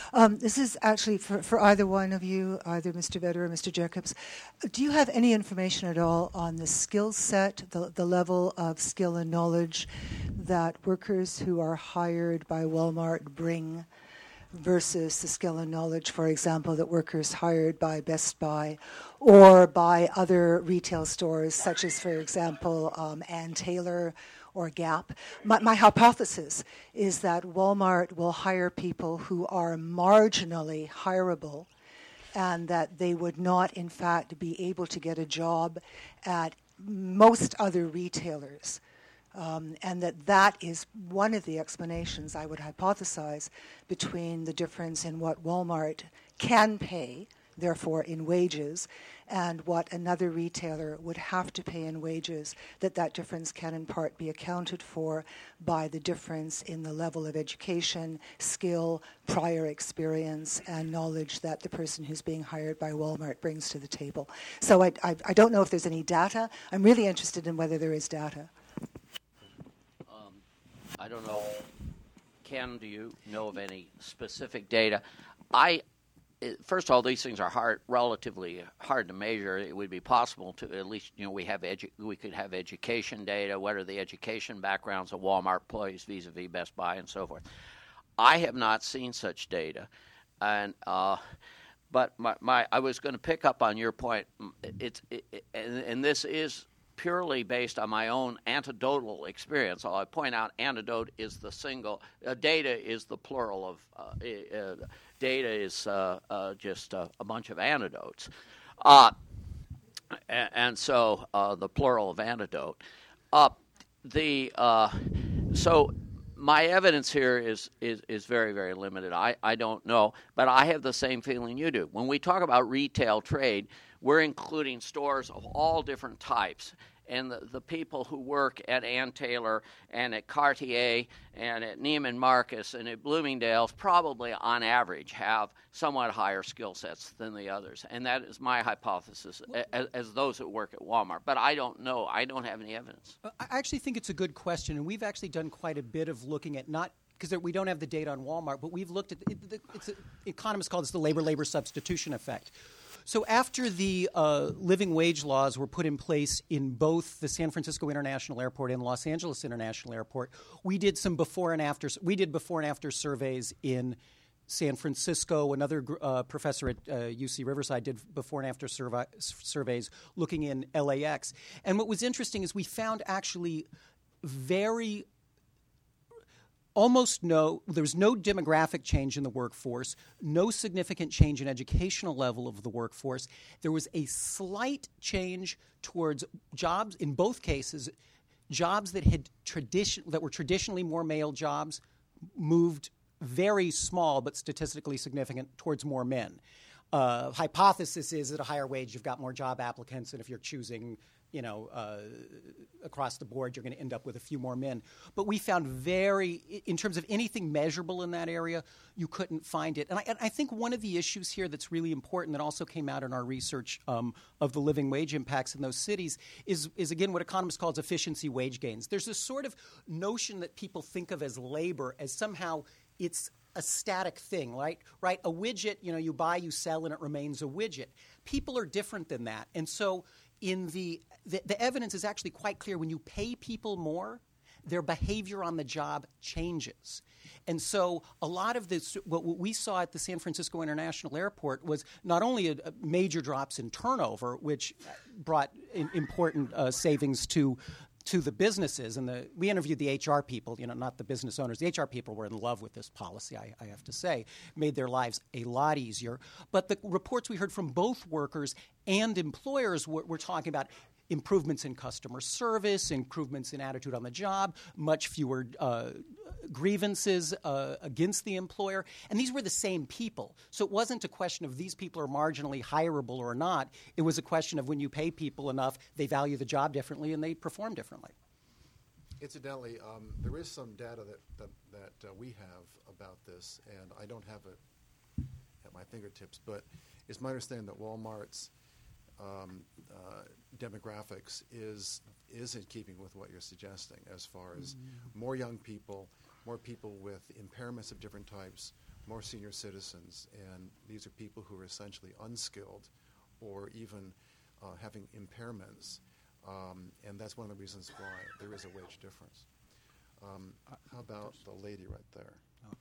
This is actually for either one of you, either Mr. Vedder or Mr. Jacobs. Do you have any information at all on the skill set, the level of skill and knowledge that workers who are hired by Walmart bring versus the skill and knowledge, for example, that workers hired by Best Buy or by other retail stores, such as, for example, Ann Taylor or Gap? My hypothesis is that Walmart will hire people who are marginally hireable and that they would not, in fact, be able to get a job at most other retailers. And that is one of the explanations, I would hypothesize, between the difference in what Walmart can pay, therefore in wages, and what another retailer would have to pay in wages, that difference can in part be accounted for by the difference in the level of education, skill, prior experience, and knowledge that the person who's being hired by Walmart brings to the table. So I don't know if there's any data. I'm really interested in whether there is data. I don't know. Ken, do you know of any specific data? First of all, these things are relatively hard to measure. It would be possible to at least, we could have education data. What are the education backgrounds of Walmart employees vis-a-vis Best Buy and so forth? I have not seen such data, and but I was going to pick up on your point. And this is purely based on my own anecdotal experience. I point out anecdote is the single, data is the plural of, data is just a bunch of anecdotes. And so the plural of anecdote. So my evidence here is very, very limited. I don't know, but I have the same feeling you do. When we talk about retail trade, we're including stores of all different types. And the people who work at Ann Taylor and at Cartier and at Neiman Marcus and at Bloomingdale's probably on average have somewhat higher skill sets than the others. And that is my hypothesis as those that work at Walmart. But I don't know. I don't have any evidence. I actually think it's a good question. And we've actually done quite a bit of looking at not because we don't have the data on Walmart, but we've looked at economists call this the labor substitution effect. So after the living wage laws were put in place in both the San Francisco International Airport and Los Angeles International Airport, we did some before and after surveys in San Francisco. Another professor at UC Riverside did before and after surveys looking in LAX. And what was interesting is we found actually there was no demographic change in the workforce, no significant change in educational level of the workforce. There was a slight change towards jobs, in both cases, jobs that were traditionally more male jobs moved very small but statistically significant towards more men. Hypothesis is at a higher wage you've got more job applicants, and if you're choosing across the board, you're going to end up with a few more men. But we found in terms of anything measurable in that area, you couldn't find it. And I think one of the issues here that's really important that also came out in our research of the living wage impacts in those cities is again, what economists call efficiency wage gains. There's this sort of notion that people think of as labor as somehow it's a static thing, right? A widget, you buy, you sell, and it remains a widget. People are different than that. And so in the evidence is actually quite clear. When you pay people more, their behavior on the job changes. And so a lot of this, what we saw at the San Francisco International Airport was not only a major drops in turnover, which brought important savings to the businesses, and we interviewed the HR people, not the business owners. The HR people were in love with this policy, I have to say. Made their lives a lot easier. But the reports we heard from both workers and employers were talking about improvements in customer service, improvements in attitude on the job, much fewer grievances against the employer. And these were the same people. So it wasn't a question of these people are marginally hireable or not. It was a question of when you pay people enough, they value the job differently and they perform differently. Incidentally, there is some data that we have about this, and I don't have it at my fingertips, but it's my understanding that Walmart's demographics is in keeping with what you're suggesting as far as more young people, more people with impairments of different types, more senior citizens, and these are people who are essentially unskilled or even having impairments, and that's one of the reasons why there is a wage difference. How about the lady right there?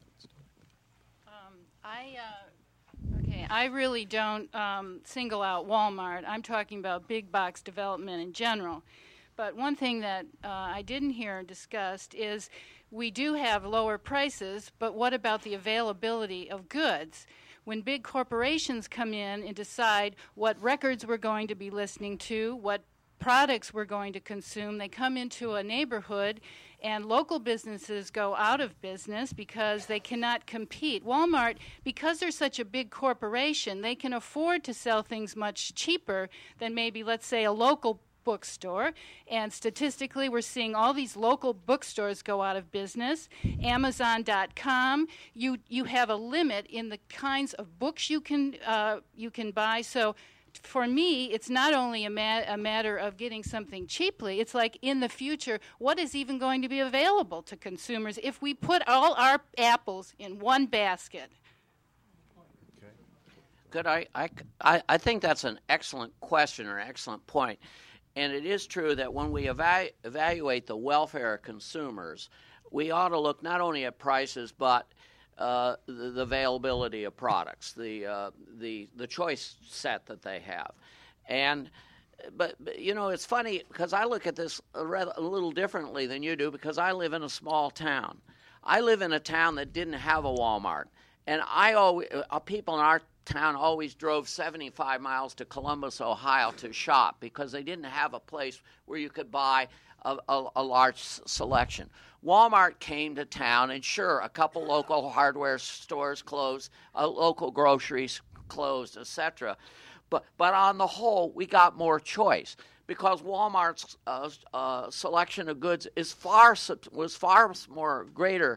I really don't single out Walmart. I'm talking about big box development in general. But one thing that I didn't hear discussed is we do have lower prices, but what about the availability of goods? When big corporations come in and decide what records we're going to be listening to, what products we're going to consume, they come into a neighborhood and local businesses go out of business because they cannot compete. Walmart, because they're such a big corporation, they can afford to sell things much cheaper than maybe, let's say, a local bookstore. And statistically, we're seeing all these local bookstores go out of business. Amazon.com, you have a limit in the kinds of books you can buy. So for me, it's not only a matter of getting something cheaply. It's like in the future, what is even going to be available to consumers if we put all our apples in one basket? Okay. Good. I think that's an excellent question or an excellent point. And it is true that when we evaluate the welfare of consumers, we ought to look not only at prices but the availability of products, the choice set that they have, but you know, it's funny because I look at this a little differently than you do because I live in a small town. I live in a town that didn't have a Walmart, and people in our town always drove 75 miles to Columbus, Ohio to shop because they didn't have a place where you could buy a large selection. Walmart came to town, and sure, a couple local hardware stores closed, local groceries closed, etc. But on the whole, we got more choice because Walmart's selection of goods was far more greater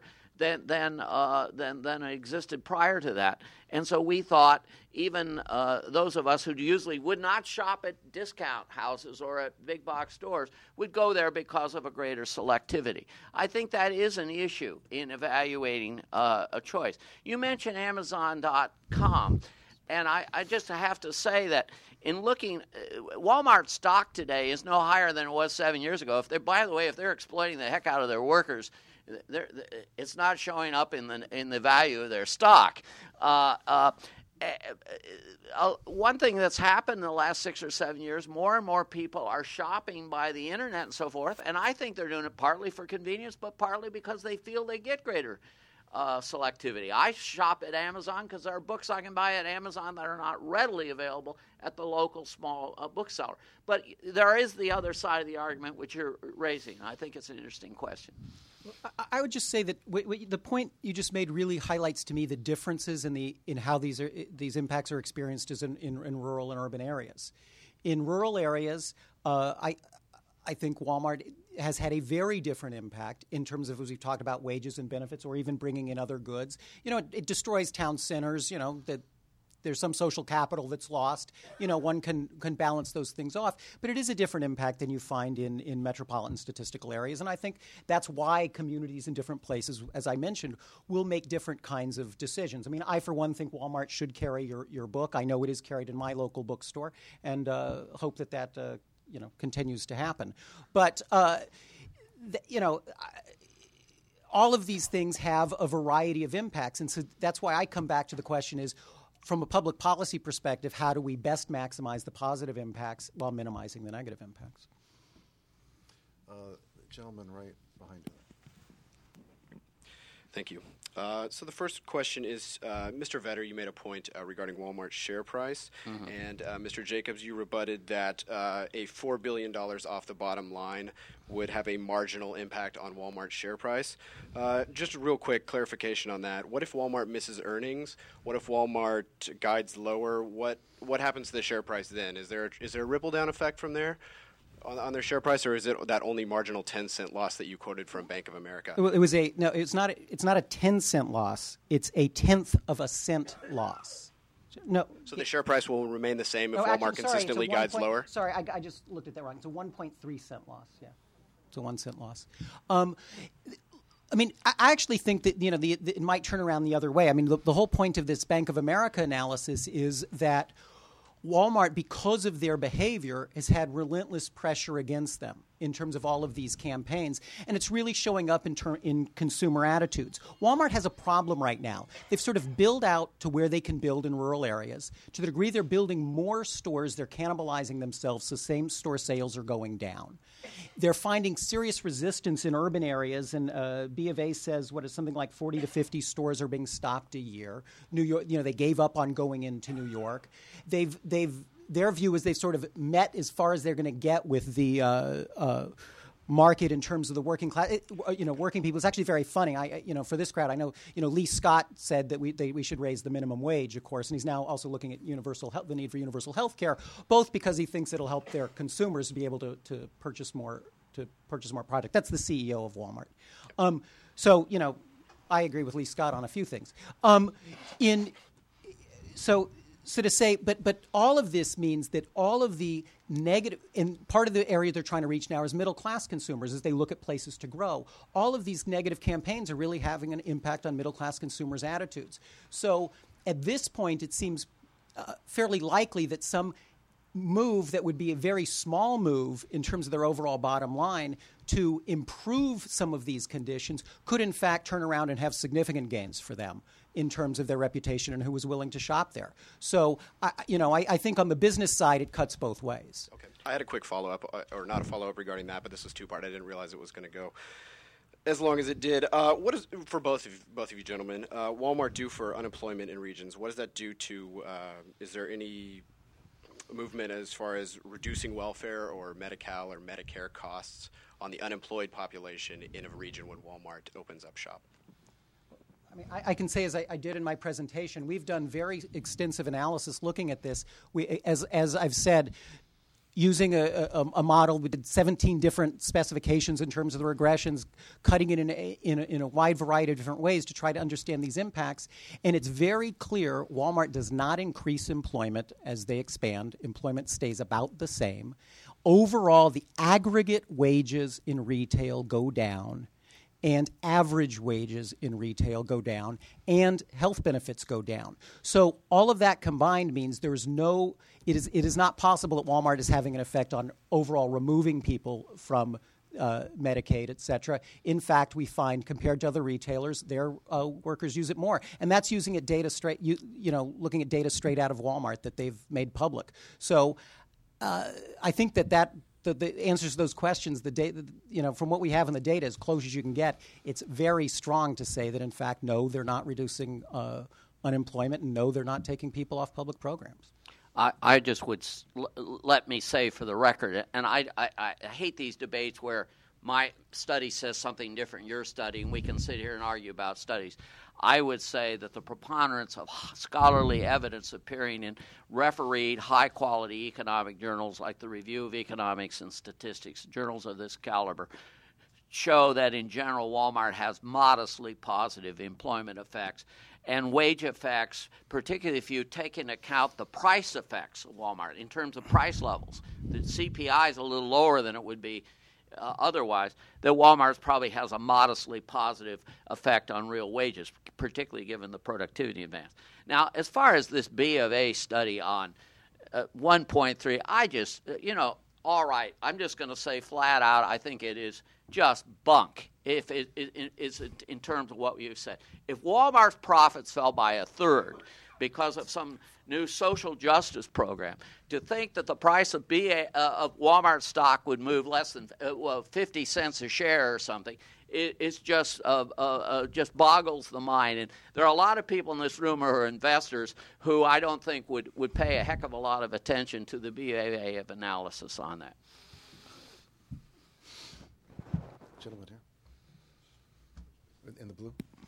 than existed prior to that. And so we thought even those of us who usually would not shop at discount houses or at big box stores would go there because of a greater selectivity. I think that is an issue in evaluating a choice. You mentioned Amazon.com, and I just have to say that in looking, Walmart stock today is no higher than it was 7 years ago. By the way, if they're exploiting the heck out of their workers, it's not showing up in the value of their stock. One thing that's happened in the last 6 or 7 years, more and more people are shopping by the internet and so forth, and I think they're doing it partly for convenience, but partly because they feel they get greater selectivity. I shop at Amazon because there are books I can buy at Amazon that are not readily available at the local small bookseller. But there is the other side of the argument which you're raising. I think it's an interesting question. I would just say that the point you just made really highlights to me the differences in how these impacts are experienced as in rural and urban areas. In rural areas, I think Walmart has had a very different impact in terms of, as we've talked about, wages and benefits, or even bringing in other goods. You know, it destroys town centers. You know that. There's some social capital that's lost. You know, one can balance those things off. But it is a different impact than you find in metropolitan statistical areas. And I think that's why communities in different places, as I mentioned, will make different kinds of decisions. I mean, I, for one, think Walmart should carry your book. I know it is carried in my local bookstore, and hope that continues to happen. But, all of these things have a variety of impacts. And so that's why I come back to the question is, from a public policy perspective, how do we best maximize the positive impacts while minimizing the negative impacts? The gentleman right behind you. Thank you. So the first question is, Mr. Vetter, you made a point regarding Walmart's share price, and Mr. Jacobs, you rebutted that a $4 billion off the bottom line would have a marginal impact on Walmart's share price. Just a real quick clarification on that. What if Walmart misses earnings? What if Walmart guides lower? What happens to the share price then? Is there a ripple down effect from there on their share price, or is it that only marginal 10-cent loss that you quoted from Bank of America? It's not a 10-cent loss. It's a 1/10 of a cent loss. No. So the share price will remain the same if Walmart consistently guides lower? Sorry, I just looked at that wrong. It's a 1.3 cent loss. Yeah, it's a 1 cent loss. I mean, I actually think that it might turn around the other way. I mean, the whole point of this Bank of America analysis is that Walmart, because of their behavior, has had relentless pressure against them in terms of all of these campaigns, and it's really showing up in consumer attitudes. Walmart has a problem right now. They've sort of built out to where they can build in rural areas. To the degree they're building more stores, they're cannibalizing themselves, so same-store sales are going down. They're finding serious resistance in urban areas, and B of A says something like 40 to 50 stores are being stocked a year. New York, they gave up on going into New York. Their view is they've sort of met as far as they're going to get with the market in terms of the working class. Working people. It's actually very funny. For this crowd, I know, Lee Scott said that we should raise the minimum wage, of course, and he's now also looking at the need for universal health care, both because he thinks it'll help their consumers to be able to purchase more product. That's the CEO of Walmart. I agree with Lee Scott on a few things. So to say, but all of this means that all of the negative, and part of the area they're trying to reach now is middle-class consumers as they look at places to grow. All of these negative campaigns are really having an impact on middle-class consumers' attitudes. So at this point, it seems fairly likely that some move that would be a very small move in terms of their overall bottom line to improve some of these conditions could in fact turn around and have significant gains for them in terms of their reputation and who was willing to shop there. So, I think on the business side, it cuts both ways. Okay. I had a quick follow-up, or not a follow-up regarding that, but this was two-part. I didn't realize it was going to go as long as it did. What is, for both of you gentlemen, Walmart do for unemployment in regions? What does that do to, is there any movement as far as reducing welfare or Medi-Cal or Medicare costs on the unemployed population in a region when Walmart opens up shop? I mean, I can say, as I did in my presentation, we've done very extensive analysis looking at this. As I've said, using a model, we did 17 different specifications in terms of the regressions, cutting it in a wide variety of different ways to try to understand these impacts. And it's very clear Walmart does not increase employment as they expand. Employment stays about the same. Overall, the aggregate wages in retail go down, and average wages in retail go down, and health benefits go down. So all of that combined means it is not possible that Walmart is having an effect on overall removing people from Medicaid, et cetera. In fact, we find compared to other retailers, their workers use it more. And that's using data straight, looking at data straight out of Walmart that they've made public. So I think that the answers to those questions, the data, from what we have in the data, as close as you can get, it's very strong to say that, in fact, no, they're not reducing unemployment, and no, they're not taking people off public programs. I just would let me say for the record, and I hate these debates where my study says something different, your study, and we can sit here and argue about studies. I would say that the preponderance of scholarly evidence appearing in refereed, high-quality economic journals like the Review of Economics and Statistics, journals of this caliber, show that in general Walmart has modestly positive employment effects and wage effects, particularly if you take into account the price effects of Walmart in terms of price levels. The CPI is a little lower than it would be otherwise, that Walmart probably has a modestly positive effect on real wages, particularly given the productivity advance. Now, as far as this B of A study on 1.3, I just, all right, I'm just going to say flat out, I think it is just bunk if it is in terms of what you said. If Walmart's profits fell by a third because of some new social justice program, to think that the price of Walmart stock would move less than 50 cents a share or something, it's just boggles the mind. And there are a lot of people in this room who are investors who I don't think would pay a heck of a lot of attention to the BAA of analysis on that. Gentleman here. In the blue.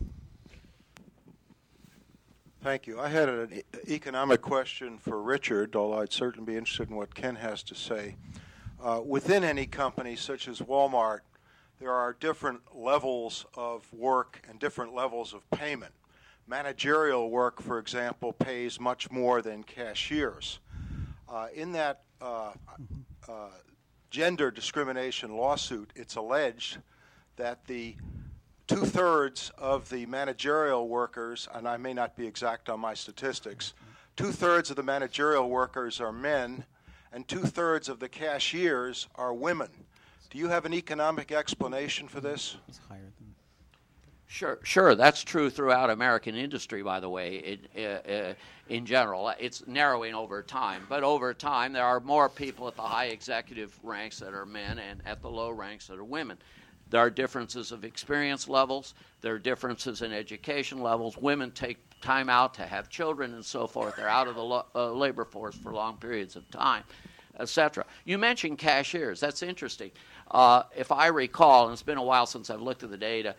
Thank you. I had an economic question for Richard, although I'd certainly be interested in what Ken has to say. Within any company, such as Walmart, there are different levels of work and different levels of payment. Managerial work, for example, pays much more than cashiers. In that gender discrimination lawsuit, it's alleged that the 2/3 of the managerial workers, and I may not be exact on my statistics, 2/3 of the managerial workers are men, and 2/3 of the cashiers are women. Do you have an economic explanation for this? It's higher than. Sure. That's true throughout American industry, by the way. In general, it's narrowing over time. But over time, there are more people at the high executive ranks that are men and at the low ranks that are women. There are differences of experience levels. There are differences in education levels. Women take time out to have children and so forth. They're out of the labor force for long periods of time, etc. You mentioned cashiers. That's interesting. If I recall, and it's been a while since I've looked at the data,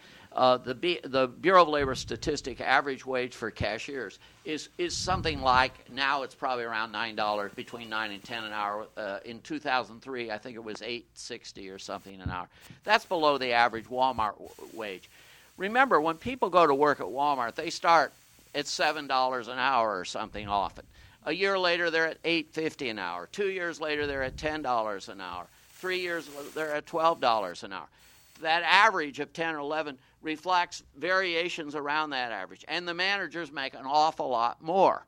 the Bureau of Labor Statistic average wage for cashiers is something like, now it's probably around $9, between $9 and $10 an hour. In 2003, I think it was $8.60 or something an hour. That's below the average Walmart wage. Remember, when people go to work at Walmart, they start at $7 an hour or something often. A year later, they're at $8.50 an hour. 2 years later, they're at $10 an hour. 3 years, they're at $12 an hour. That average of 10 or 11 reflects variations around that average, and the managers make an awful lot more.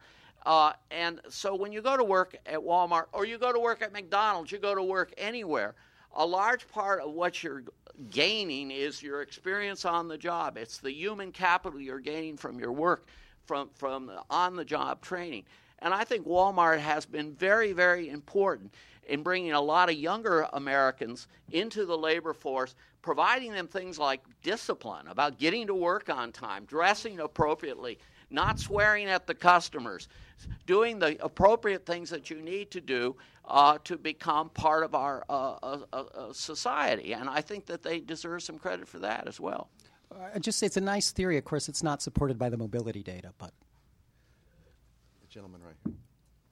And so when you go to work at Walmart or you go to work at McDonald's, you go to work anywhere, a large part of what you're gaining is your experience on the job. It's the human capital you're gaining from your work, from on-the-job training. And I think Walmart has been very, very important in bringing a lot of younger Americans into the labor force, providing them things like discipline, about getting to work on time, dressing appropriately, not swearing at the customers, doing the appropriate things that you need to do to become part of our society. And I think that they deserve some credit for that as well. I'd just say it's a nice theory. Of course, it's not supported by the mobility data, but... The gentleman right here.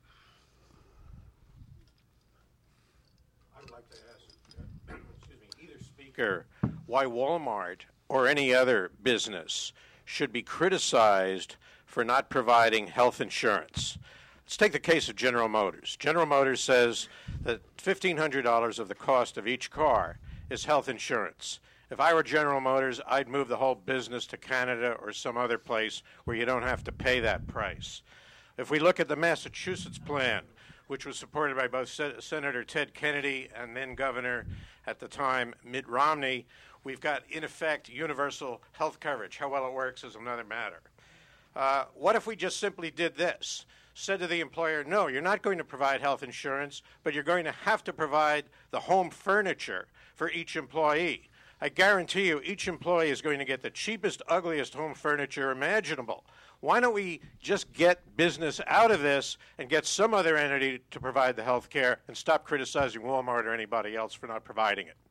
I'd like to ask either speaker why Walmart or any other business should be criticized for not providing health insurance. Let's take the case of General Motors. General Motors says that $1,500 of the cost of each car is health insurance. If I were General Motors, I'd move the whole business to Canada or some other place where you don't have to pay that price. If we look at the Massachusetts plan, which was supported by both Senator Ted Kennedy and then Governor at the time Mitt Romney, we've got, in effect, universal health coverage. How well it works is another matter. What if we just simply did this? Said to the employer, no, you're not going to provide health insurance, but you're going to have to provide the home furniture for each employee. I guarantee you each employee is going to get the cheapest, ugliest home furniture imaginable. Why don't we just get business out of this and get some other entity to provide the health care and stop criticizing Walmart or anybody else for not providing it?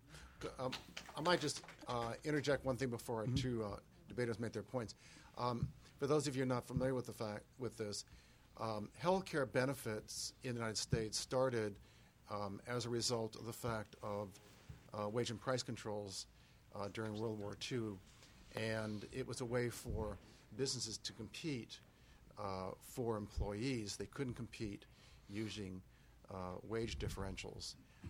I might just interject one thing before our two debaters make their points. For those of you not familiar with this, health care benefits in the United States started as a result of the fact of wage and price controls during World War II, and it was a way for businesses to compete for employees. They couldn't compete using wage differentials,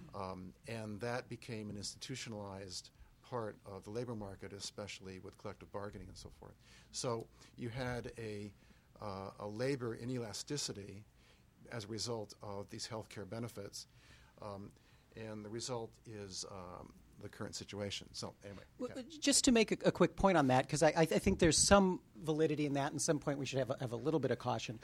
and that became an institutionalized part of the labor market, especially with collective bargaining and so forth. So you had a labor inelasticity as a result of these health care benefits, and the result is the current situation. So anyway. Well, just to make a quick point on that, because I think there's some validity in that, and at some point we should have a little bit of caution.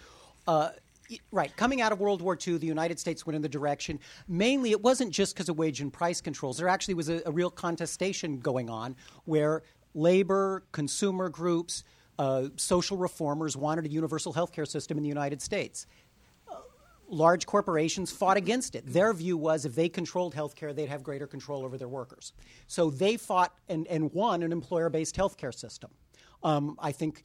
Right. Coming out of World War II, the United States went in the direction. Mainly, it wasn't just because of wage and price controls. There actually was a real contestation going on where labor, consumer groups, social reformers wanted a universal health care system in the United States. Large corporations fought against it. Their view was if they controlled health care, they'd have greater control over their workers. So they fought and won an employer-based health care system. I think,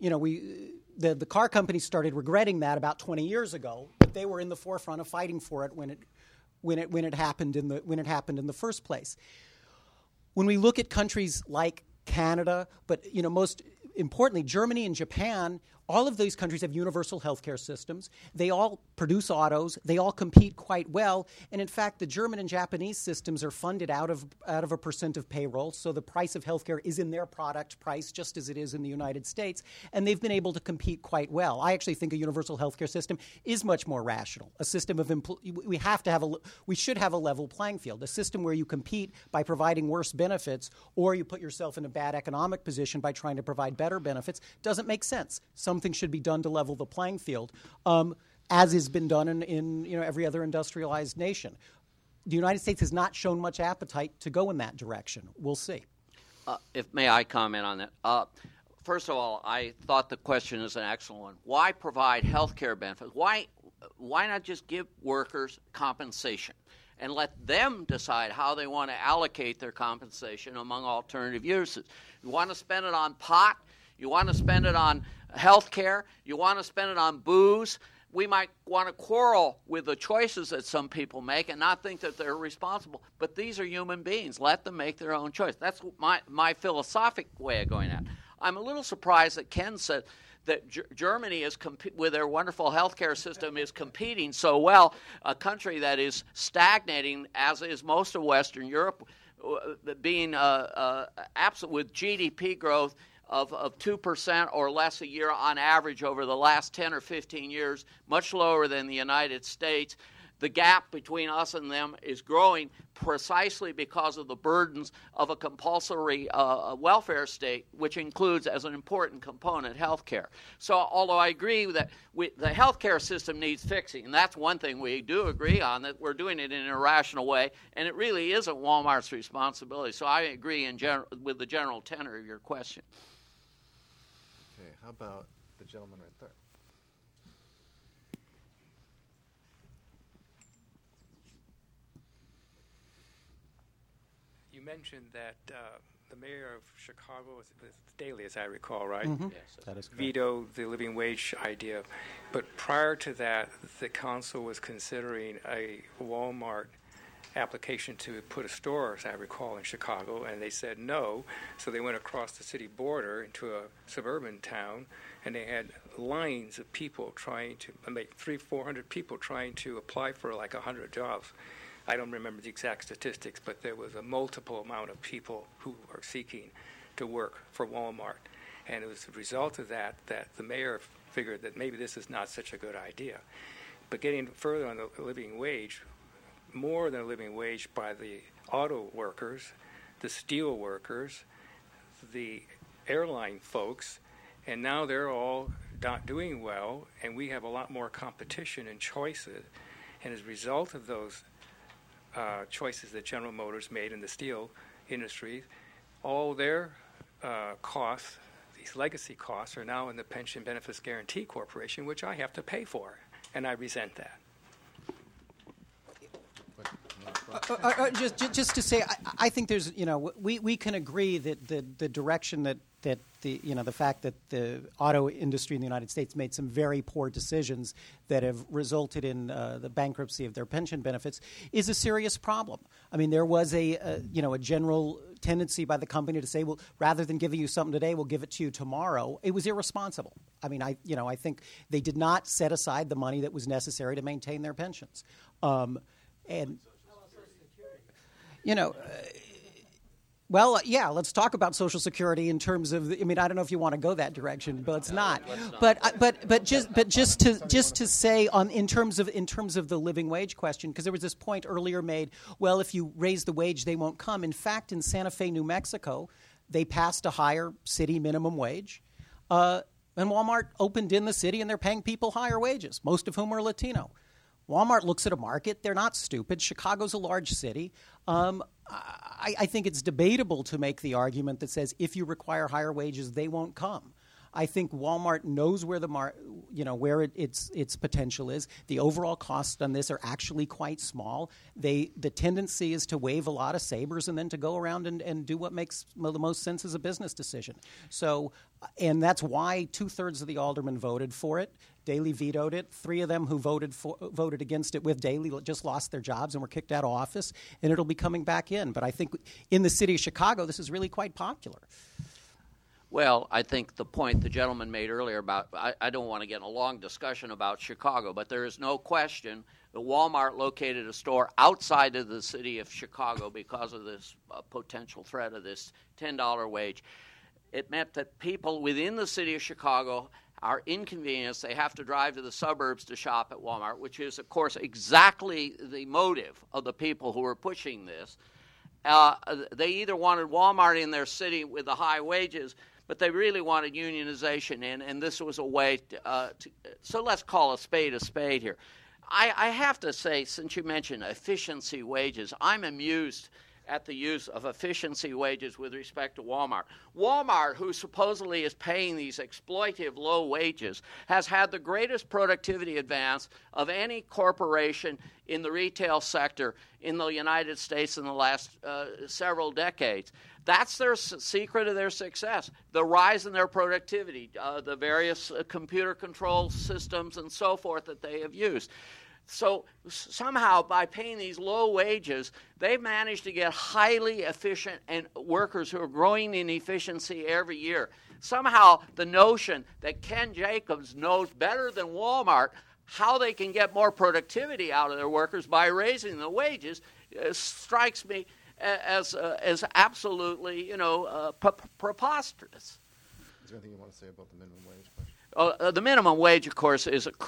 the car companies started regretting that about 20 years ago, but they were in the forefront of fighting for it when it happened in the first place. When we look at countries like Canada, but most importantly, Germany and Japan all of those countries have universal healthcare systems. They all produce autos. They all compete quite well. And in fact, the German and Japanese systems are funded out of a percent of payroll. So the price of healthcare is in their product price, just as it is in the United States. And they've been able to compete quite well. I actually think a universal healthcare system is much more rational. A system of we should have a level playing field. A system where you compete by providing worse benefits, or you put yourself in a bad economic position by trying to provide better benefits, doesn't make sense. Something should be done to level the playing field, as has been done in every other industrialized nation. The United States has not shown much appetite to go in that direction. We'll see. May I comment on that? First of all, I thought the question is an excellent one. Why provide health care benefits? Why not just give workers compensation and let them decide how they want to allocate their compensation among alternative uses? You want to spend it on pot? You want to spend it on health care? You want to spend it on booze? We might want to quarrel with the choices that some people make and not think that they're responsible. But these are human beings. Let them make their own choice. That's my philosophic way of going at it. I'm a little surprised that Ken said that Germany is with their wonderful healthcare system is competing so well, a country that is stagnating, as is most of Western Europe, being absent with GDP growth of 2% or less a year on average over the last 10 or 15 years, much lower than the United States. The gap between us and them is growing precisely because of the burdens of a compulsory welfare state, which includes as an important component health care. So although I agree that the health care system needs fixing, and that's one thing we do agree on, that we're doing it in an irrational way, and it really isn't Walmart's responsibility. So I agree with the general tenor of your question. Okay, how about the gentleman right there? You mentioned that the mayor of Chicago, was Daley, as I recall, right? Mm-hmm. Yes, That is correct. Vetoed the living wage idea. But prior to that, the council was considering a Walmart application to put a store, as I recall, in Chicago, and they said no. So they went across the city border into a suburban town, and they had lines of people trying to, 300-400 people trying to apply for like 100 jobs. I don't remember the exact statistics, but there was a multiple amount of people who were seeking to work for Walmart. And it was the result of that the mayor figured that maybe this is not such a good idea. But getting further on the living wage, more than a living wage by the auto workers, the steel workers, the airline folks, and now they're all not doing well, and we have a lot more competition and choices. And as a result of those choices that General Motors made in the steel industry, all their costs, these legacy costs, are now in the Pension Benefits Guaranty Corporation, which I have to pay for, and I resent that. Just to say, I think there's, we can agree that the direction that the fact that the auto industry in the United States made some very poor decisions that have resulted in the bankruptcy of their pension benefits is a serious problem. I mean, there was a general tendency by the company to say, well, rather than giving you something today, we'll give it to you tomorrow. It was irresponsible. I mean, I think they did not set aside the money that was necessary to maintain their pensions. Let's talk about Social Security in terms of. I mean, I don't know if you want to go that direction, but it's not. But just to say in terms of the living wage question, because there was this point earlier made. Well, if you raise the wage, they won't come. In fact, in Santa Fe, New Mexico, they passed a higher city minimum wage, and Walmart opened in the city, and they're paying people higher wages, most of whom are Latino. Walmart looks at a market. They're not stupid. Chicago's a large city. I think it's debatable to make the argument that says if you require higher wages, they won't come. I think Walmart knows where where its potential is. The overall costs on this are actually quite small. The tendency is to wave a lot of sabers and then to go around and do what makes the most sense as a business decision. So, and that's why 2/3 of the aldermen voted for it. Daley vetoed it. 3 of them who voted against it with Daley just lost their jobs and were kicked out of office, and it'll be coming back in. But I think in the city of Chicago, this is really quite popular. Well, I think the point the gentleman made earlier about, I don't want to get in a long discussion about Chicago, but there is no question that Walmart located a store outside of the city of Chicago because of this potential threat of this $10 wage. It meant that people within the city of Chicago are inconvenienced. They have to drive to the suburbs to shop at Walmart, which is, of course, exactly the motive of the people who are pushing this. They either wanted Walmart in their city with the high wages, but they really wanted unionization in, and this was a way so let's call a spade here. I have to say, since you mentioned efficiency wages, I'm amused at the use of efficiency wages with respect to Walmart. Walmart, who supposedly is paying these exploitive low wages, has had the greatest productivity advance of any corporation in the retail sector in the United States in the last several decades. That's their secret of their success, the rise in their productivity, the various computer control systems and so forth that they have used. So somehow, by paying these low wages, they've managed to get highly efficient and workers who are growing in efficiency every year. Somehow, the notion that Ken Jacobs knows better than Walmart how they can get more productivity out of their workers by raising the wages strikes me as absolutely, preposterous. Is there anything you want to say about the minimum wage question? The minimum wage, of course,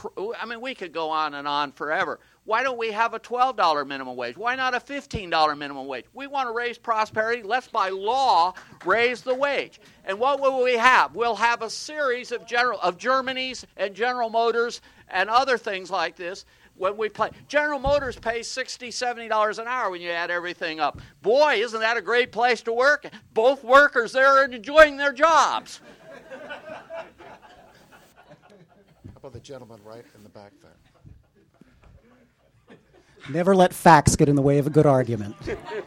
we could go on and on forever. Why don't we have a $12 minimum wage? Why not a $15 minimum wage? We want to raise prosperity. Let's, by law, raise the wage. And what will we have? We'll have a series of Germany's and General Motors and other things like this. When we play, General Motors pays $60, $70 an hour when you add everything up. Boy, isn't that a great place to work? Both workers there are enjoying their jobs. How about the gentleman right in the back there? Never let facts get in the way of a good argument.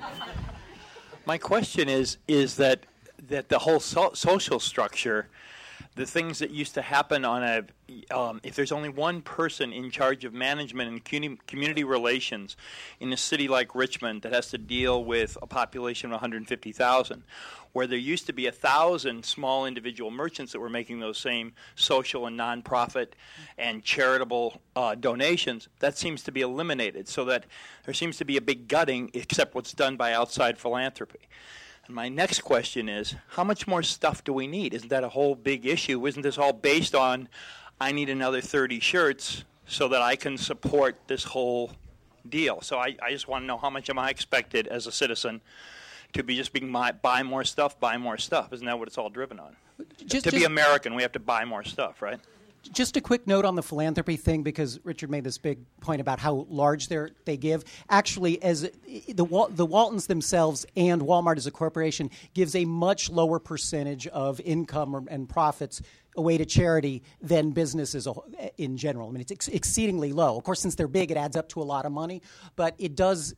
My question is that the whole social structure, the things that used to happen on if there's only one person in charge of management and community relations in a city like Richmond that has to deal with a population of 150,000, where there used to be 1,000 small individual merchants that were making those same social and nonprofit and charitable donations, that seems to be eliminated, so that there seems to be a big gutting except what's done by outside philanthropy. And my next question is, how much more stuff do we need? Isn't that a whole big issue? Isn't this all based on, I need another 30 shirts so that I can support this whole deal? So I just want to know, how much am I expected as a citizen to be just being buy more stuff? Isn't that what it's all driven on? To be American, we have to buy more stuff, right? Just a quick note on the philanthropy thing, because Richard made this big point about how large they give. Actually, as the Waltons themselves and Walmart as a corporation gives a much lower percentage of income and profits away to charity than businesses in general. I mean, it's exceedingly low. Of course, since they're big, it adds up to a lot of money, but it does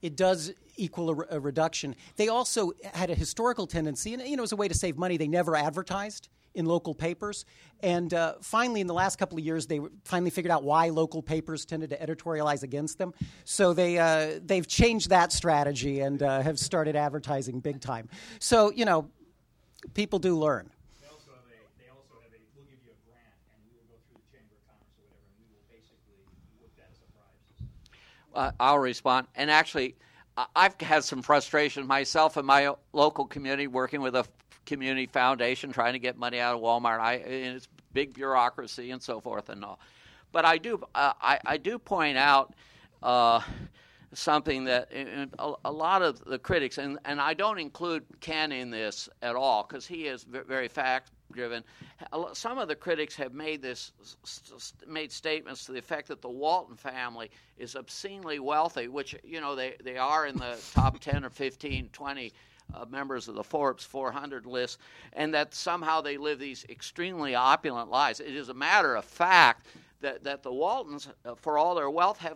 equal a reduction. They also had a historical tendency, and as a way to save money, they never advertised in local papers. And finally, in the last couple of years, they finally figured out why local papers tended to editorialize against them. So they've changed that strategy and have started advertising big time. So, people do learn. They also have we'll give you a grant, and we will go through the Chamber of Commerce or whatever, and we will basically look at as a prize. I'll respond. And actually, I've had some frustration myself in my local community working with a community foundation trying to get money out of Walmart. And it's big bureaucracy and so forth and all. But I do point out something that a lot of the critics, and I don't include Ken in this at all because he is very fact-driven. Some of the critics have made statements to the effect that the Walton family is obscenely wealthy, which they are in the top 10 or 15, 20 members of the Forbes 400 list, and that somehow they live these extremely opulent lives. It is a matter of fact that the Waltons, for all their wealth, have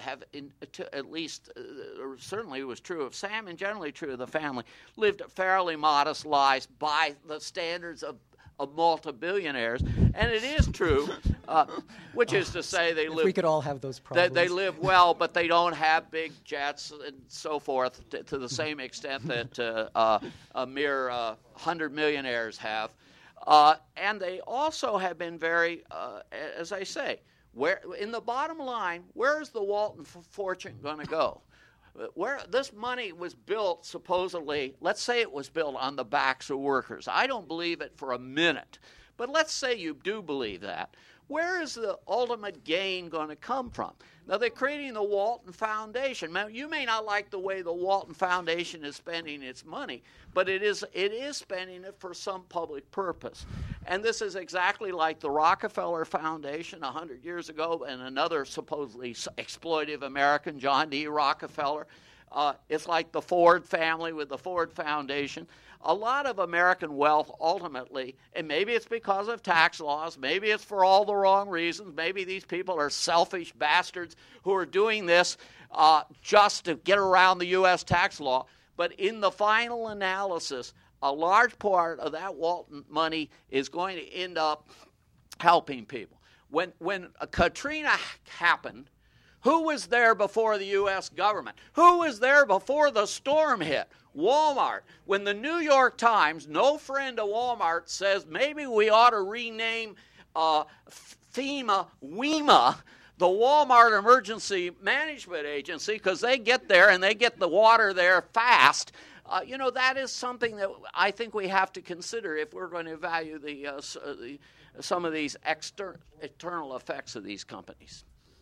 at least, certainly it was true of Sam and generally true of the family, lived fairly modest lives by the standards of multi-billionaires. And it is true, which is to say they live... We could all have those problems. They live well, but they don't have big jets and so forth to the same extent that a mere 100 millionaires have. And they also have been very, as I say, where in the bottom line, where is the Walton fortune going to go? Where this money was built, supposedly, let's say it was built on the backs of workers. I don't believe it for a minute. But let's say you do believe that. Where is the ultimate gain going to come from? Now, they're creating the Walton Foundation. Now, you may not like the way the Walton Foundation is spending its money, but it is spending it for some public purpose. And this is exactly like the Rockefeller Foundation 100 years ago and another supposedly exploitive American, John D. Rockefeller. It's like the Ford family with the Ford Foundation. A lot of American wealth ultimately, and maybe it's because of tax laws, maybe it's for all the wrong reasons, maybe these people are selfish bastards who are doing this just to get around the U.S. tax law, but in the final analysis, a large part of that Walton money is going to end up helping people. When Katrina happened, who was there before the U.S. government? Who was there before the storm hit? Walmart. When the New York Times, no friend of Walmart, says maybe we ought to rename FEMA WEMA, the Walmart Emergency Management Agency, because they get there and they get the water there fast. That is something that I think we have to consider if we're going to value some of these external effects of these companies.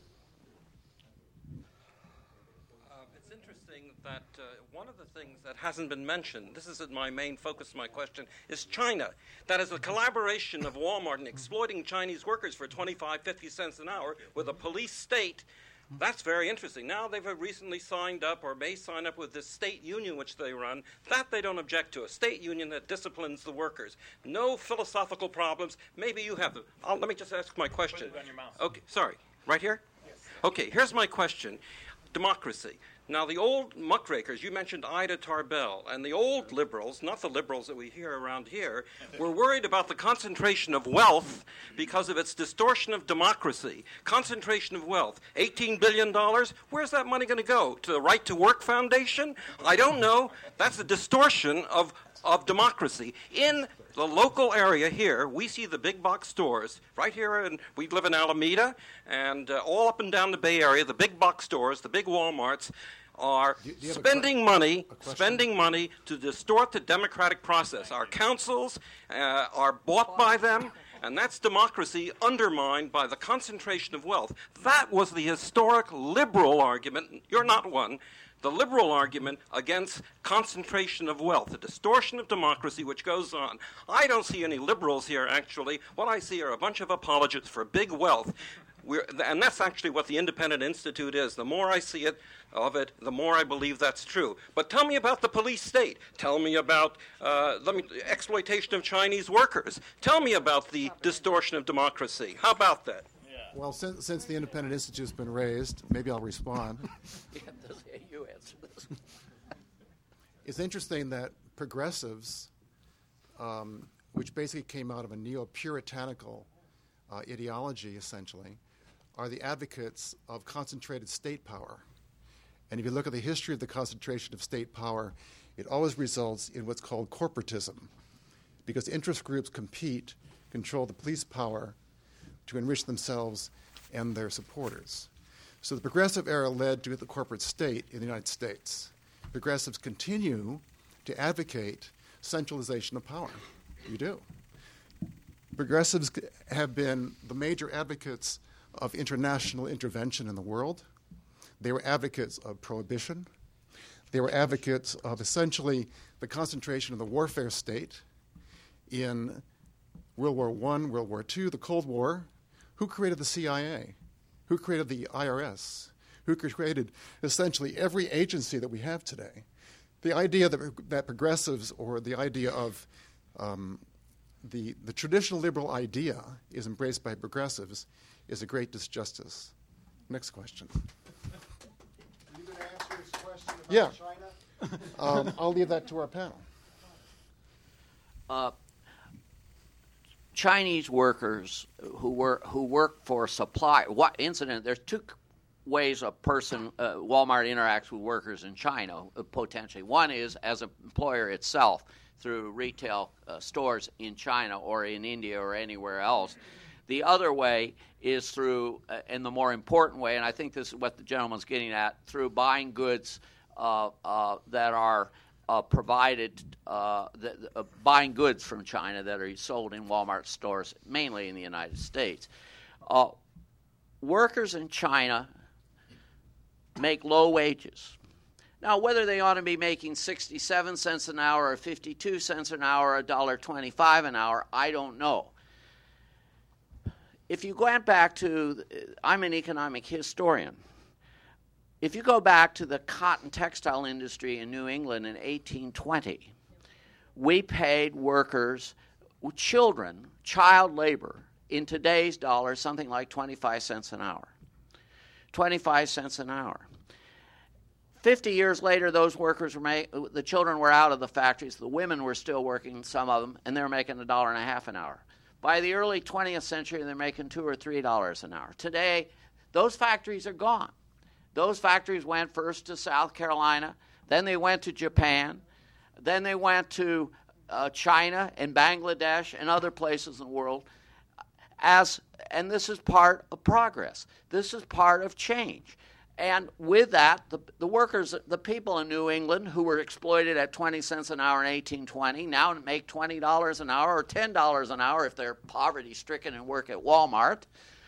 It's interesting that one of the things that hasn't been mentioned, this is my main focus of my question, is China. That is a collaboration of Walmart in exploiting Chinese workers for 25, 50 cents an hour with a police state. That's very interesting. Now they've recently signed up or may sign up with this state union which they run. That they don't object to, a state union that disciplines the workers. No philosophical problems. Maybe you have them. Let me just ask my question. Put it on your mouse. Okay, sorry. Right here? Yes. Okay, here's my question. Democracy. Now, the old muckrakers, you mentioned Ida Tarbell, and the old liberals, not the liberals that we hear around here, were worried about the concentration of wealth because of its distortion of democracy. Concentration of wealth. $18 billion? Where's that money going to go? To the Right to Work Foundation? I don't know. That's a distortion of democracy. In the local area here, we see the big box stores right here, and we live in Alameda, and all up and down the Bay Area, the big box stores, the big Walmarts, are spending money to distort the democratic process. Our councils are bought by them, and that's democracy undermined by the concentration of wealth. That was the historic liberal argument. You're not one. The liberal argument against concentration of wealth, the distortion of democracy which goes on. I don't see any liberals here, actually. What I see are a bunch of apologists for big wealth. And that's actually what the Independent Institute is. The more I see of it, the more I believe that's true. But tell me about the police state. Tell me about exploitation of Chinese workers. Tell me about the distortion of democracy. How about that? Well, since the Independent Institute has been raised, maybe I'll respond. You answer this. It's interesting that progressives, which basically came out of a neo-puritanical ideology, essentially, are the advocates of concentrated state power. And if you look at the history of the concentration of state power, it always results in what's called corporatism, because interest groups control the police power to enrich themselves and their supporters. So the progressive era led to the corporate state in the United States. Progressives continue to advocate centralization of power. You do. Progressives have been the major advocates of international intervention in the world. They were advocates of prohibition. They were advocates of essentially the concentration of the warfare state in World War I, World War II, the Cold War. Who created the CIA? Who created the IRS? Who created essentially every agency that we have today? The idea that progressives, or the idea of the traditional liberal idea is embraced by progressives is a great disjustice. Next question. Are you going to answer his question about China? I'll leave that to our panel. Chinese workers who work for supply. There's two ways a person, Walmart interacts with workers in China, potentially. One is as an employer itself, through retail stores in China or in India or anywhere else. The other way is through, and the more important way, and I think this is what the gentleman's getting at, through buying goods that are provided, buying goods from China that are sold in Walmart stores, mainly in the United States. Workers in China make low wages. Now, whether they ought to be making 67 cents an hour or 52 cents an hour or $1.25 an hour, I don't know. If you went back to, I'm an economic historian. If you go back to the cotton textile industry in New England in 1820, we paid workers, children, child labor, in today's dollars, something like 25 cents an hour. 25 cents an hour. 50 years later, those workers the children were out of the factories. The women were still working, some of them, and they were making $1.50 an hour. By the early 20th century, they're making $2 or $3 an hour. Today, those factories are gone. Those factories went first to South Carolina, then they went to Japan, then they went to China and Bangladesh and other places in the world. And this is part of progress. This is part of change. And with that, the workers, the people in New England who were exploited at 20 cents an hour in 1820 now make $20 an hour or $10 an hour if they're poverty-stricken and work at Walmart.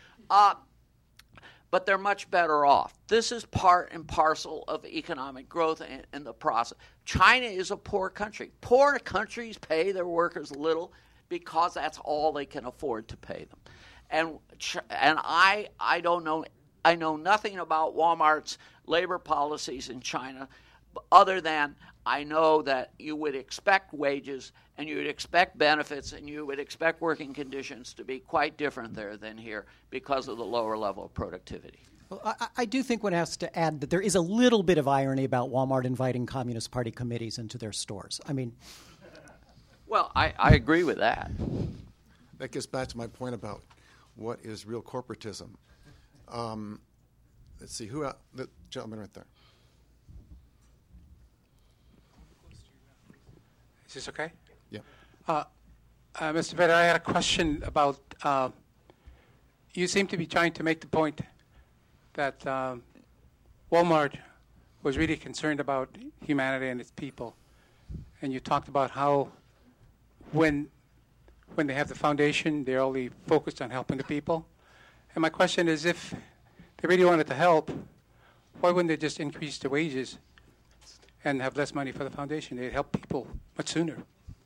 But they're much better off. This is part and parcel of economic growth and the process. China is a poor country. Poor countries pay their workers little because that's all they can afford to pay them. And I don't know. I know nothing about Walmart's labor policies in China, other than I know that you would expect wages and you would expect benefits and you would expect working conditions to be quite different there than here because of the lower level of productivity. Well, I do think one has to add that there is a little bit of irony about Walmart inviting Communist Party committees into their stores. I mean... Well, I agree with that. That gets back to my point about what is real corporatism. Let's see, the gentleman right there. Is this okay? Yeah. Mr. Vedder, I had a question about, you seem to be trying to make the point that Walmart was really concerned about humanity and its people. And you talked about how when they have the foundation, they're only focused on helping the people. And my question is, if they really wanted to help, why wouldn't they just increase the wages and have less money for the foundation? They'd help people much sooner.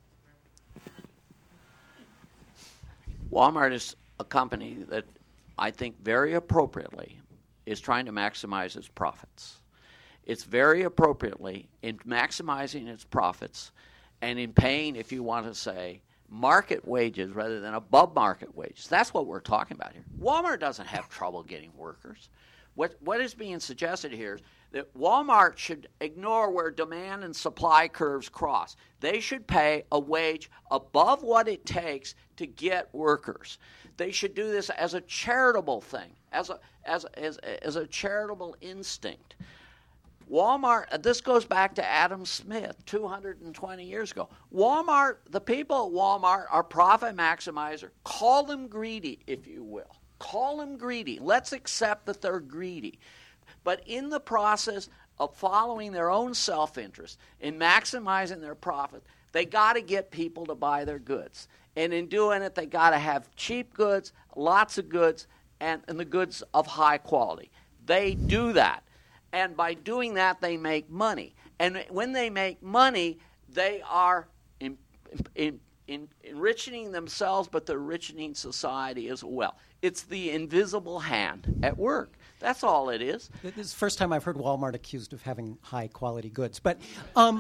Walmart is a company that I think very appropriately is trying to maximize its profits. It's very appropriately in maximizing its profits and in paying, if you want to say, market wages rather than above market wages. That's what we're talking about here. Walmart doesn't have trouble getting workers. What is being suggested here is that Walmart should ignore where demand and supply curves cross. They should pay a wage above what it takes to get workers. They should do this as a charitable thing, as a charitable instinct. Walmart, this goes back to Adam Smith 220 years ago. Walmart, the people at Walmart are profit maximizer. Call them greedy, if you will. Call them greedy. Let's accept that they're greedy. But in the process of following their own self-interest, in maximizing their profit, they got to get people to buy their goods. And in doing it, they got to have cheap goods, lots of goods, and the goods of high quality. They do that. And by doing that, they make money. And when they make money, they are enriching themselves, but they're enriching society as well. It's the invisible hand at work. That's all it is. This is the first time I've heard Walmart accused of having high-quality goods. But it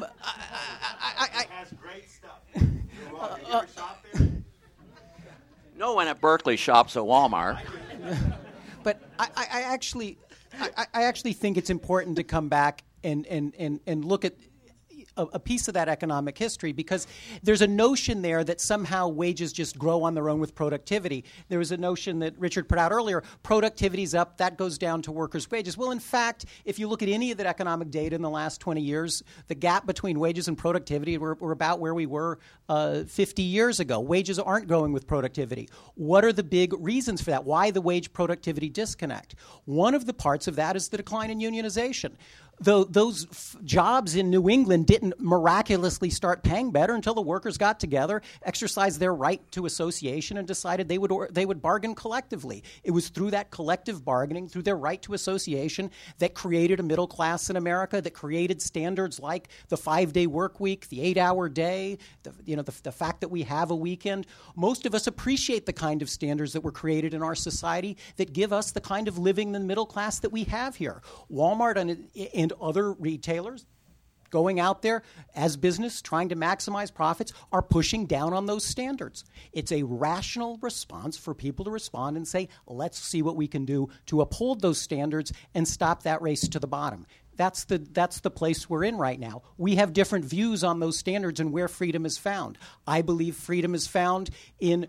has great stuff. You ever shop there? No one at Berkeley shops at Walmart. But I actually think it's important to come back and look at a piece of that economic history, because there's a notion there that somehow wages just grow on their own with productivity. There was a notion that Richard put out earlier, productivity's up, that goes down to workers' wages. Well, in fact, if you look at any of that economic data in the last 20 years, the gap between wages and productivity, we're about where we were 50 years ago. Wages aren't growing with productivity. What are the big reasons for that? Why the wage productivity disconnect? One of the parts of that is the decline in unionization. Those jobs in New England didn't miraculously start paying better until the workers got together, exercised their right to association, and decided they would bargain collectively. It was through that collective bargaining, through their right to association, that created a middle class in America, that created standards like the 5-day work week, the 8-hour day, the fact that we have a weekend. Most of us appreciate the kind of standards that were created in our society that give us the kind of living in the middle class that we have here. Walmart and other retailers going out there as business trying to maximize profits are pushing down on those standards. It's a rational response for people to respond and say, let's see what we can do to uphold those standards and stop that race to the bottom. That's the place we're in right now. We have different views on those standards and where freedom is found. I believe freedom is found in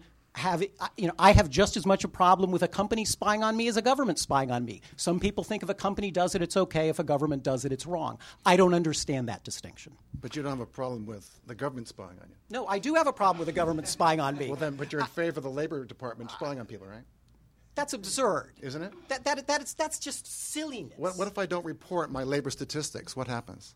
I have just as much a problem with a company spying on me as a government spying on me. Some people think if a company does it, it's okay. If a government does it, it's wrong. I don't understand that distinction. But you don't have a problem with the government spying on you. No, I do have a problem with the government spying on me. Well, then, but you're in favor of the Labor Department spying on people, right? That's absurd. Isn't it? That's just silliness. What if I don't report my labor statistics? What happens?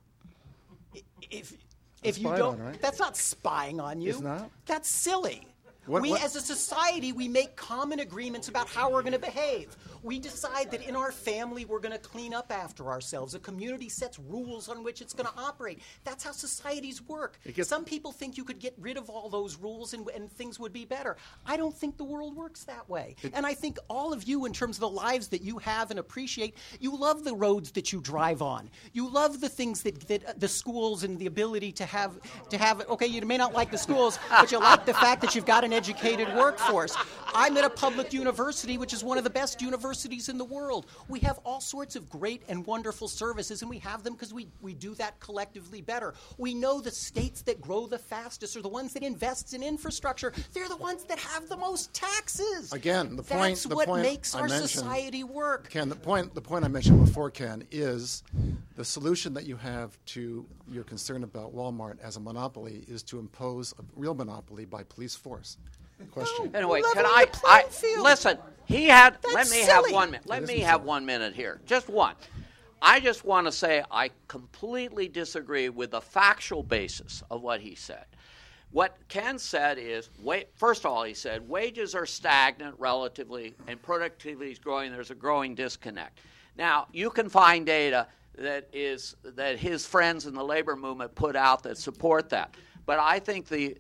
If you don't, right? That's not spying on you. It's not? That's silly. As a society, we make common agreements about how we're going to behave. We decide that in our family, we're going to clean up after ourselves. A community sets rules on which it's going to operate. That's how societies work. Some people think you could get rid of all those rules and things would be better. I don't think the world works that way. And I think all of you, in terms of the lives that you have and appreciate, you love the roads that you drive on. You love the things that the schools and the ability to have. Okay, you may not like the schools, but you like the fact that you've got an educated workforce. I'm at a public university, which is one of the best universities in the world. We have all sorts of great and wonderful services, and we have them because we do that collectively better. We know the states that grow the fastest are the ones that invest in infrastructure. They're the ones that have the most taxes. Again, That's what makes our society work. Ken, the point I mentioned before, Ken, is the solution that you have to your concern about Walmart as a monopoly is to impose a real monopoly by police force. Question. Anyway, can I listen? Let me have 1 minute. Let me have 1 minute here. Just one. I just want to say I completely disagree with the factual basis of what he said. What Ken said is, first of all, he said wages are stagnant relatively and productivity is growing. There's a growing disconnect. Now, you can find data that his friends in the labor movement put out that support that. But I think the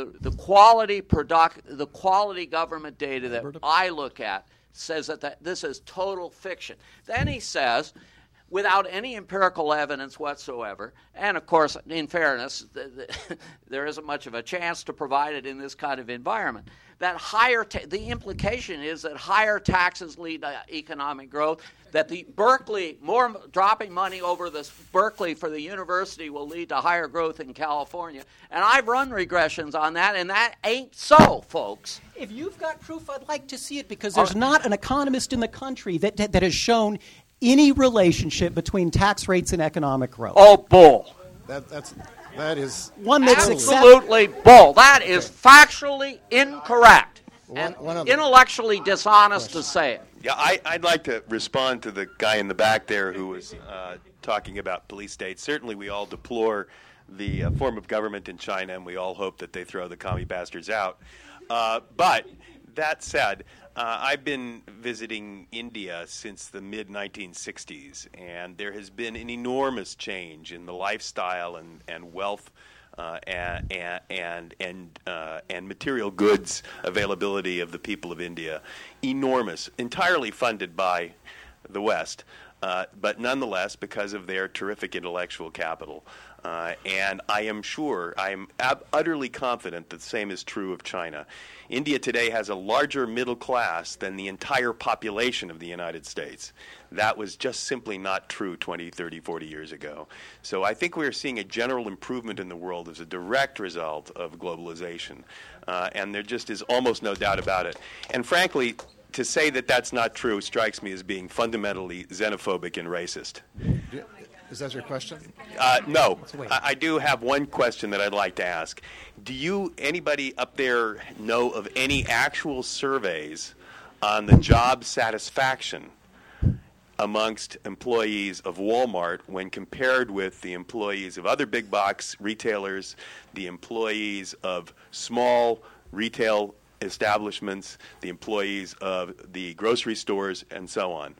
quality government data that I look at says that this is total fiction. Then he says, without any empirical evidence whatsoever, and of course, in fairness, there isn't much of a chance to provide it in this kind of environment, that the implication is that higher taxes lead to economic growth, that the Berkeley, more dropping money over this Berkeley for the university will lead to higher growth in California. And I've run regressions on that, and that ain't so, folks. If you've got proof, I'd like to see it, because there's not an economist in the country that has shown any relationship between tax rates and economic growth. Oh, bull. That is one that's absolutely bull. That is factually incorrect and intellectually dishonest to say it. Yeah, I'd like to respond to the guy in the back there who was talking about police states. Certainly we all deplore the form of government in China, and we all hope that they throw the commie bastards out. But that said, I've been visiting India since the mid-1960s, and there has been an enormous change in the lifestyle and wealth and material goods availability of the people of India. Enormous, entirely funded by the West, but nonetheless, because of their terrific intellectual capital, And I am utterly confident that the same is true of China. India today has a larger middle class than the entire population of the United States. That was just simply not true 20, 30, 40 years ago. So I think we're seeing a general improvement in the world as a direct result of globalization. And there just is almost no doubt about it. And frankly, to say that that's not true strikes me as being fundamentally xenophobic and racist. Is that your question? No. I do have one question that I'd like to ask. Do anybody up there know of any actual surveys on the job satisfaction amongst employees of Walmart when compared with the employees of other big box retailers, the employees of small retail establishments, the employees of the grocery stores, and so on?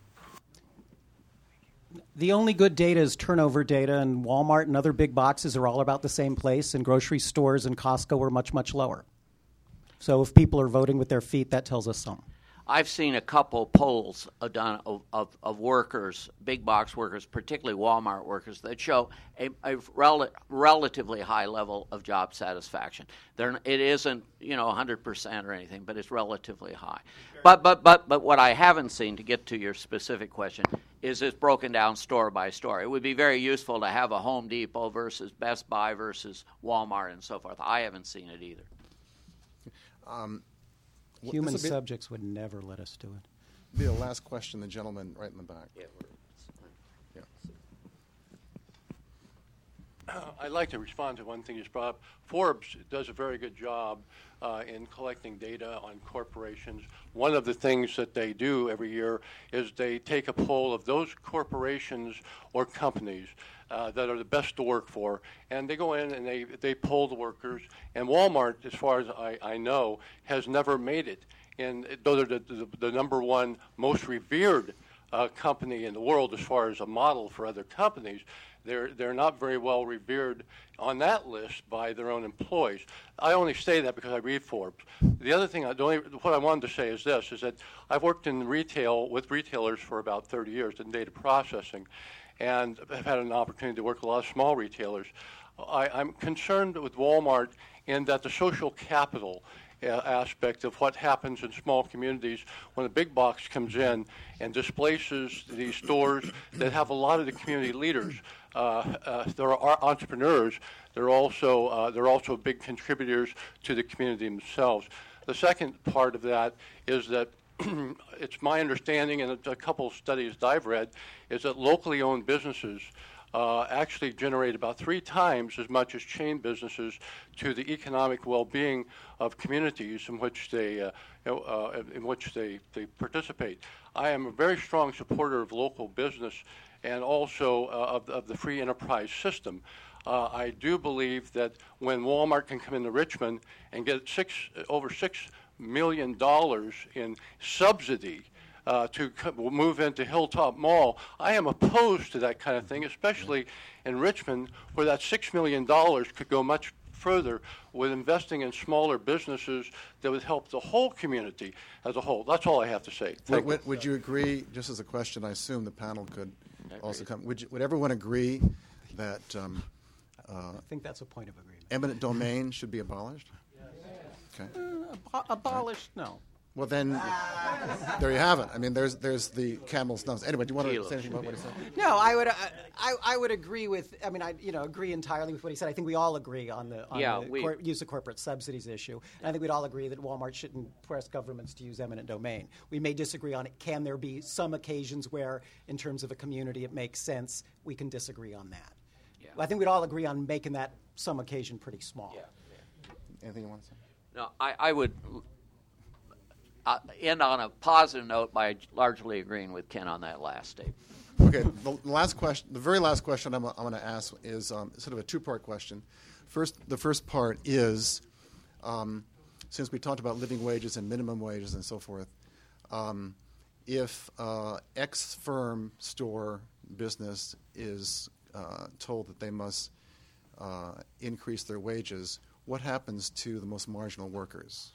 The only good data is turnover data, and Walmart and other big boxes are all about the same place, and grocery stores and Costco are much, much lower. So if people are voting with their feet, that tells us something. I've seen a couple polls done of workers, big box workers, particularly Walmart workers, that show a relatively high level of job satisfaction. It isn't 100% or anything, but it's relatively high. But what I haven't seen, to get to your specific question, is it's broken down store by store. It would be very useful to have a Home Depot versus Best Buy versus Walmart and so forth. I haven't seen it either. Human subjects would never let us do it. Be the last question, the gentleman right in the back. I'd like to respond to one thing you brought up. Forbes does a very good job in collecting data on corporations. One of the things that they do every year is they take a poll of those corporations or companies that are the best to work for, and they go in and they poll the workers. And Walmart, as far as I know, has never made it. And though they're the number one most revered company in the world as far as a model for other companies, they're not very well revered on that list by their own employees. I only say that because I read Forbes. The other thing, what I wanted to say is this, is that I've worked in retail with retailers for about 30 years in data processing, and I've had an opportunity to work with a lot of small retailers. I'm concerned with Walmart in that the social capital aspect of what happens in small communities when a big box comes in and displaces these stores that have a lot of the community leaders. There are entrepreneurs. They're also big contributors to the community themselves. The second part of that is that it's my understanding, and a couple of studies that I've read, is that locally owned businesses actually generate about 3 times as much as chain businesses to the economic well-being of communities in which they participate. I am a very strong supporter of local business and also of the free enterprise system. I do believe that when Walmart can come into Richmond and get over $6 million in subsidy to move into Hilltop Mall, I am opposed to that kind of thing, especially in Richmond, where that $6 million could go much further with investing in smaller businesses that would help the whole community as a whole. That's all I have to say. Would you agree, just as a question, I assume the panel could also come, would everyone agree that I think that's a point of agreement. Eminent domain should be abolished? Okay. Abolished? No. Well, then, there you have it. I mean, there's the camel's nose. Anyway, do you want to say anything about what he said? No, I would agree with. I mean, agree entirely with what he said. I think we all agree on the use of corporate subsidies issue. And I think we'd all agree that Walmart shouldn't press governments to use eminent domain. We may disagree on it. Can there be some occasions where, in terms of a community, it makes sense? We can disagree on that. Yeah. I think we'd all agree on making that some occasion pretty small. Yeah. Anything you want to say? No, I would end on a positive note by largely agreeing with Ken on that last statement. Okay, the very last question I'm going to ask is sort of a two-part question. The first part is, since we talked about living wages and minimum wages and so forth, if X firm store business is told that they must increase their wages, what happens to the most marginal workers?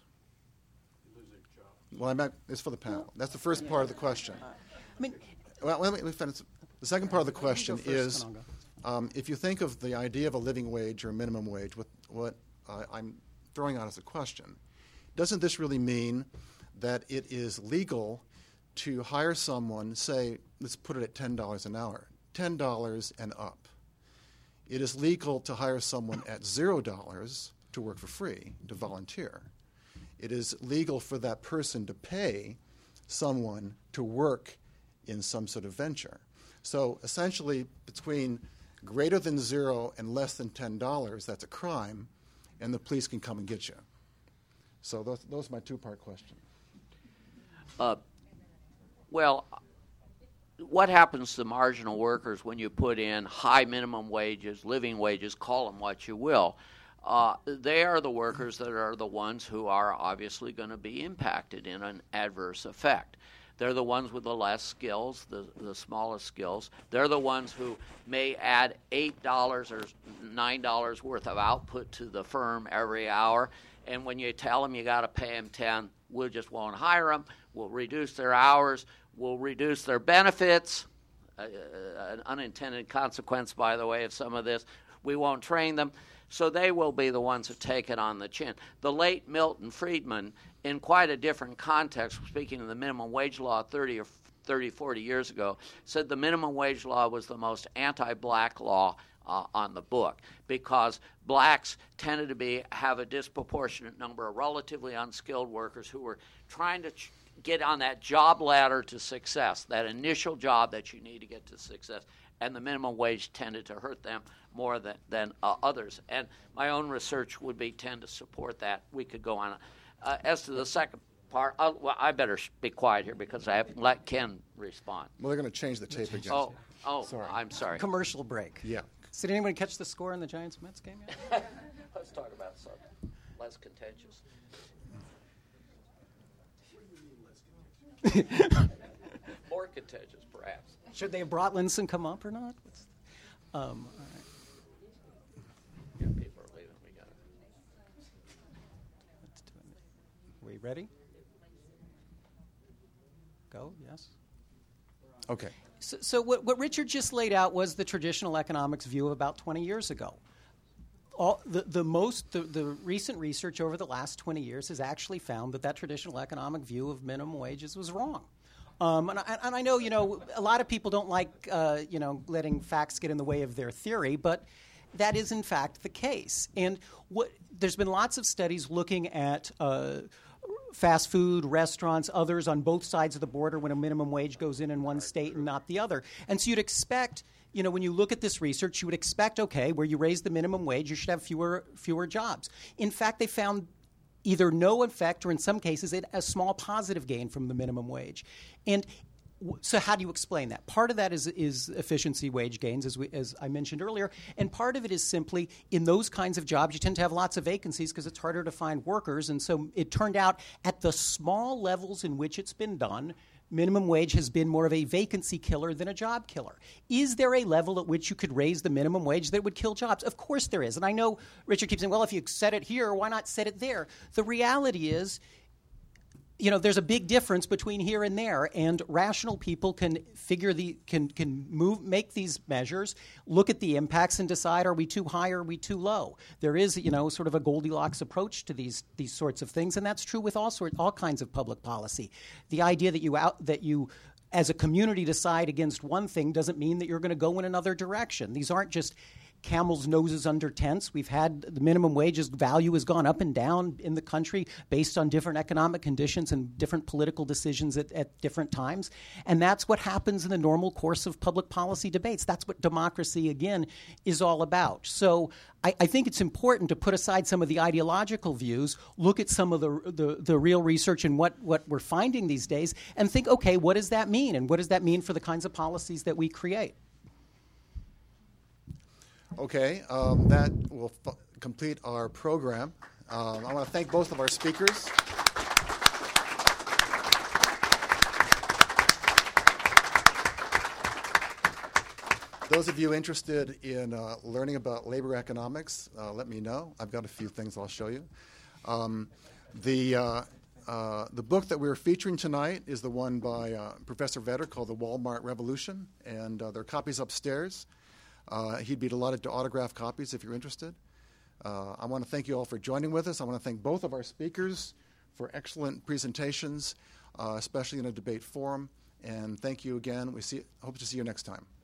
Well, it's for the panel. That's the first part of the question. Well, let me finish. The second part of the question is, if you think of the idea of a living wage or minimum wage, what I'm throwing out as a question, doesn't this really mean that it is legal to hire someone, say, let's put it at $10 an hour, $10 and up? It is legal to hire someone at $0 to work for free, to volunteer. It is legal for that person to pay someone to work in some sort of venture. So essentially, between greater than 0 and less than $10, that's a crime, and the police can come and get you. So those are my two-part question. Well, what happens to marginal workers when you put in high minimum wages, living wages, call them what you will? They are the workers that are the ones who are obviously going to be impacted in an adverse effect. They're the ones with the less skills, the smallest skills. They're the ones who may add $8 or $9 worth of output to the firm every hour. And when you tell them you got to pay them $10, we just won't hire them. We'll reduce their hours. We'll reduce their benefits. An unintended consequence, by the way, of some of this. We won't train them. So they will be the ones that take it on the chin. The late Milton Friedman, in quite a different context, speaking of the minimum wage law 40 years ago, said the minimum wage law was the most anti-black law on the book because blacks tended to have a disproportionate number of relatively unskilled workers who were trying to get on that job ladder to success, that initial job that you need to get to success, and the minimum wage tended to hurt them more than others. And my own research would tend to support that. We could go on. As to the second part, I better be quiet here because I have let Ken respond. Well, they're going to change the tape again. Oh, sorry. I'm sorry. Commercial break. Yeah. So did anyone catch the score in the Giants-Mets game yet? Let's talk about something less contentious. More contentious, perhaps. Should they have brought Linson come up or not? All right. Yeah, people are leaving. We got it. Let's do it. Are we ready? Go, yes. Okay. So what Richard just laid out was the traditional economics view of about 20 years ago. The recent research over the last 20 years has actually found that traditional economic view of minimum wages was wrong. And I know, a lot of people don't like, letting facts get in the way of their theory, but that is in fact the case. And there's been lots of studies looking at fast food, restaurants, others on both sides of the border when a minimum wage goes in one state and not the other. And so you'd expect, when you look at this research, you would expect, okay, where you raise the minimum wage, you should have fewer jobs. In fact, they found either no effect or in some cases a small positive gain from the minimum wage. And so how do you explain that? Part of that is efficiency wage gains, as I mentioned earlier, and part of it is simply in those kinds of jobs you tend to have lots of vacancies because it's harder to find workers, and so it turned out at the small levels in which it's been done, minimum wage has been more of a vacancy killer than a job killer. Is there a level at which you could raise the minimum wage that would kill jobs? Of course there is. And I know Richard keeps saying, well, if you set it here, why not set it there? The reality is, there's a big difference between here and there, and rational people can make these measures, look at the impacts, and decide: are we too high or are we too low? There is, sort of a Goldilocks approach to these sorts of things, and that's true with all kinds of public policy. The idea that you as a community decide against one thing doesn't mean that you're going to go in another direction. These aren't just camel's noses under tents. We've had the minimum wages value has gone up and down in the country based on different economic conditions and different political decisions at different times. And that's what happens in the normal course of public policy debates. That's what democracy, again, is all about. So I think it's important to put aside some of the ideological views, look at some of the real research and what we're finding these days, and think, okay, what does that mean? And what does that mean for the kinds of policies that we create? Okay, that will complete our program. I want to thank both of our speakers. Those of you interested in learning about labor economics, let me know. I've got a few things I'll show you. The book that we're featuring tonight is the one by Professor Vedder called The Walmart Revolution, and there are copies upstairs. He'd be delighted to autograph copies if you're interested. I want to thank you all for joining with us. I want to thank both of our speakers for excellent presentations, especially in a debate forum. And thank you again. Hope to see you next time.